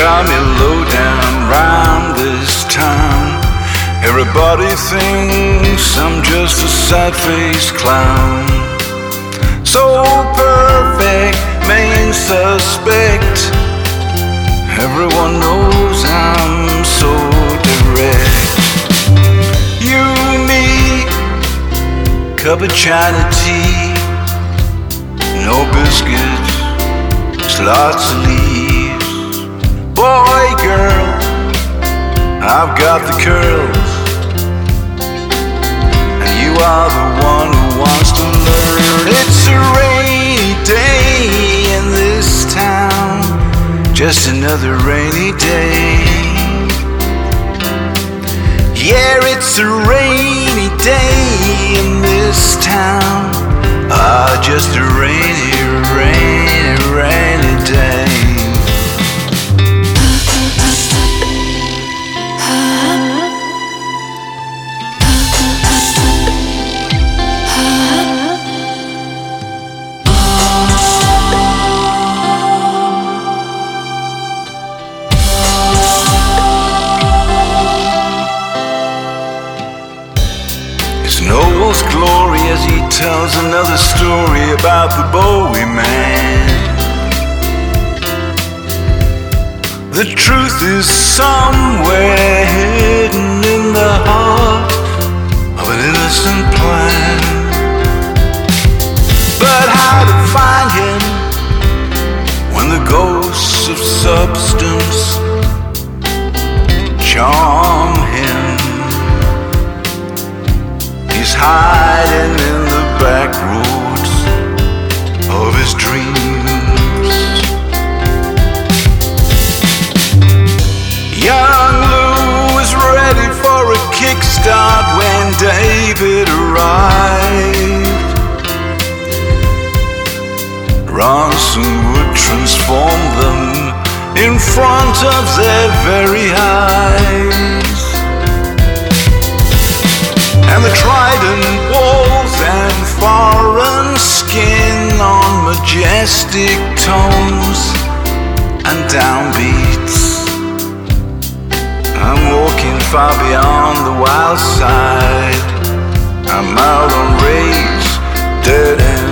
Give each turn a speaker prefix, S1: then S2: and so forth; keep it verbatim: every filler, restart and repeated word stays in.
S1: got me low down round this town. Everybody thinks I'm just a sad-faced clown. So perfect, main suspect. Everyone knows I'm so direct. You, me, cup of China tea, no biscuits, just lots of leaves. Boy, girl, I've got the curls, and you are the one who wants to learn. It's a rainy day in this town, just another rainy day. Yeah, it's a rainy day in this town. Ah, just a rainy, rainy, rainy day. Noel's glory as he tells another story about the Bowie man. The truth is somewhere hidden in the heart of an innocent plan. But how to find him when the ghosts of substance charm him? He's hiding in the back roads of his dreams. Young Lou was ready for a kickstart when David arrived. Ronson would transform them in front of their very eyes. And the trident walls and foreign skin on majestic tones and downbeats. I'm walking far beyond the wild side. I'm out on rays, dead end.